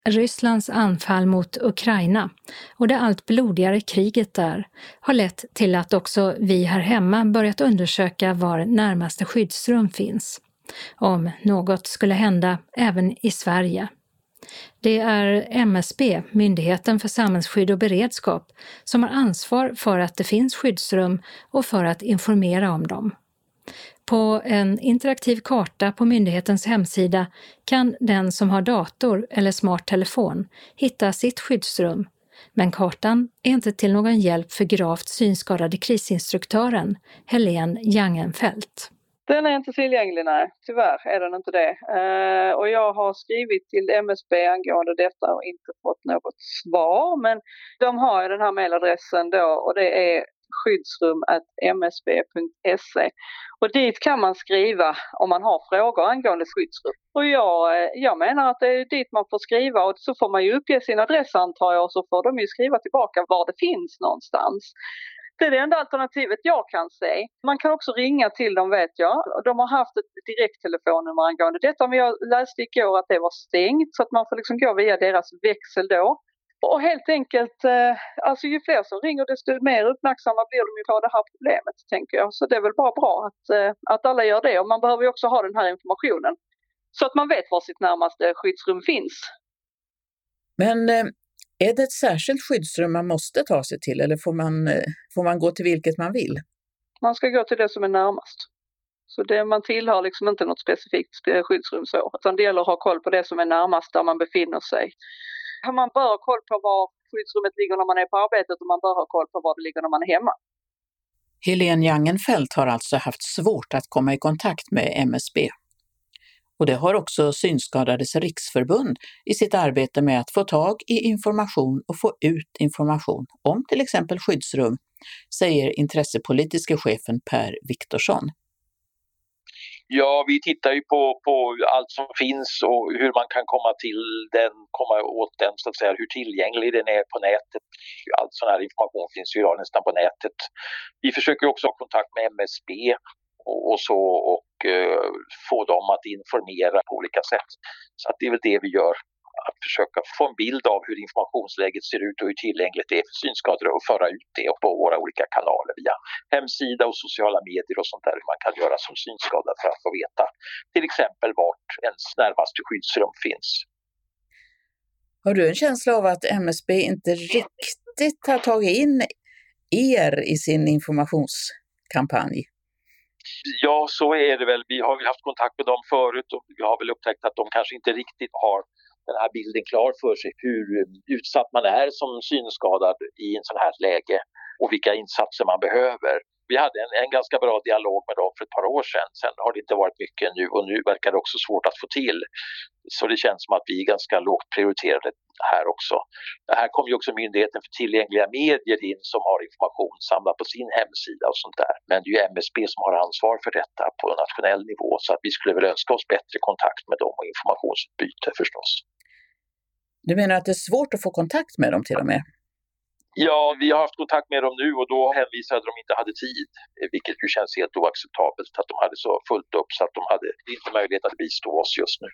Rysslands anfall mot Ukraina och det allt blodigare kriget där har lett till att också vi här hemma börjat undersöka var närmaste skyddsrum finns, om något skulle hända även i Sverige. Det är MSB, Myndigheten för samhällsskydd och beredskap, som har ansvar för att det finns skyddsrum och för att informera om dem. På en interaktiv karta på myndighetens hemsida kan den som har dator eller smart telefon hitta sitt skyddsrum, men kartan är inte till någon hjälp för gravt synskadade krisinstruktören Helene Jangenfelt. Den är inte tillgänglig, nej. Tyvärr är den inte det. Och jag har skrivit till MSB angående detta och inte fått något svar. Men de har ju den här mejladressen då och det är skyddsrum@msb.se. Och dit kan man skriva om man har frågor angående skyddsrum. Och jag menar att det är dit man får skriva och så får man ju uppge sin adress antar jag och så får de ju skriva tillbaka var det finns någonstans. Det är det enda alternativet jag kan se. Man kan också ringa till dem vet jag. De har haft ett direkttelefonnummer angående detta men jag läste igår att det var stängt så att man får liksom gå via deras växel då. Och helt enkelt, alltså ju fler som ringer desto mer uppmärksamma blir de ju på det här problemet tänker jag. Så det är väl bara bra att alla gör det och man behöver ju också ha den här informationen. Så att man vet var sitt närmaste skyddsrum finns. Men är det ett särskilt skyddsrum man måste ta sig till eller får man gå till vilket man vill? Man ska gå till det som är närmast. Så det man tillhör liksom inte något specifikt skyddsrum så. Utan det gäller att ha koll på det som är närmast där man befinner sig. Man bör ha koll på var skyddsrummet ligger när man är på arbetet och man bör ha koll på var det ligger när man är hemma. Helene Jangenfelt har alltså haft svårt att komma i kontakt med MSB. Och det har också Synskadades riksförbund i sitt arbete med att få tag i information och få ut information om till exempel skyddsrum, säger intressepolitiska chefen Per Viktorsson. Ja, vi tittar ju på allt som finns och hur man kan komma åt den, så att säga, hur tillgänglig den är på nätet. All sån här information finns ju idag nästan på nätet. Vi försöker också ha kontakt med MSB och få dem att informera på olika sätt. Så att det är väl det vi gör. Att försöka få en bild av hur informationsläget ser ut och hur tillgängligt det är för synskadade och föra ut det på våra olika kanaler via hemsida och sociala medier och sånt där man kan göra som synskadad för att få veta till exempel vart ens närmaste skyddsrum finns. Har du en känsla av att MSB inte riktigt har tagit in er i sin informationskampanj? Ja, så är det väl. Vi har ju haft kontakt med dem förut och vi har väl upptäckt att de kanske inte riktigt har den här bilden klar för sig hur utsatt man är som synskadad i en sån här läge och vilka insatser man behöver. Vi hade en ganska bra dialog med dem för ett par år sedan. Sen har det inte varit mycket nu och nu verkar det också svårt att få till. Så det känns som att vi är ganska lågt prioriterade här också. Här kommer ju också Myndigheten för tillgängliga medier in som har information samlad på sin hemsida och sånt där. Men det är ju MSB som har ansvar för detta på nationell nivå så att vi skulle väl önska oss bättre kontakt med dem och informationsutbyte förstås. Du menar att det är svårt att få kontakt med dem till och med? Ja, vi har haft kontakt med dem nu och då hänvisade de inte hade tid, vilket ju känns helt oacceptabelt att de hade så fullt upp så att de hade inte möjlighet att bistå oss just nu.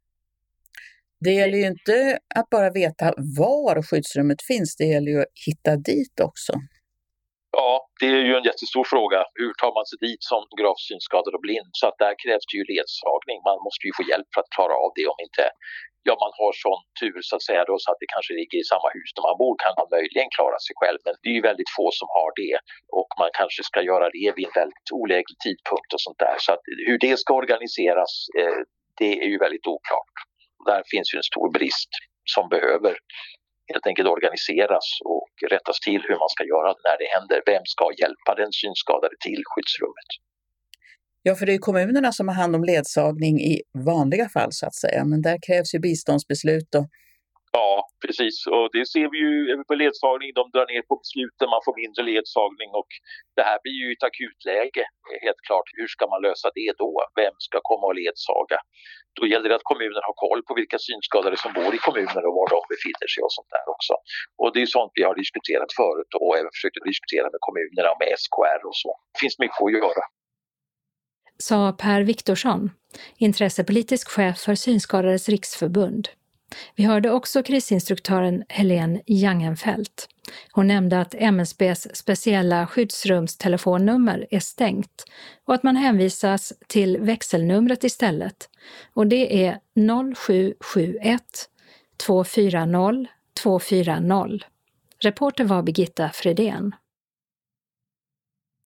Det gäller ju inte att bara veta var skyddsrummet finns, det gäller ju att hitta dit också. Ja, det är ju en jättestor fråga. Hur tar man sig dit som gravt synskadad och blind? Så att där krävs det ju ledsagning. Man måste ju få hjälp för att klara av det om inte man har sån tur så att säga då, så att det kanske ligger i samma hus där man bor kan man möjligen klara sig själv. Men det är ju väldigt få som har det och man kanske ska göra det vid en väldigt oläglig tidpunkt och sånt där. Så att hur det ska organiseras, det är ju väldigt oklart. Där finns ju en stor brist som behöver helt enkelt organiseras och rättas till hur man ska göra när det händer. Vem ska hjälpa den synskadade till skyddsrummet? Ja, för det är kommunerna som har hand om ledsagning i vanliga fall så att säga, men där krävs ju biståndsbeslut och... Ja, precis. Och det ser vi ju på ledsagning. De drar ner på besluten, man får mindre ledsagning och det här blir ju ett akutläge. Helt klart, hur ska man lösa det då? Vem ska komma och ledsaga? Då gäller det att kommunen har koll på vilka synskadade som bor i kommunen och var de befinner sig och sånt där också. Och det är sånt vi har diskuterat förut och även försökt att diskutera med kommunerna och med SKR och så. Det finns mycket att göra. Sa Per Viktorsson, intressepolitisk chef för Synskadades riksförbund. Vi hörde också krisinstruktören Helene Jangenfelt. Hon nämnde att MSBs speciella skyddsrumstelefonnummer är stängt och att man hänvisas till växelnumret istället. Och det är 0771 240 240. Reporter var Birgitta Fredén.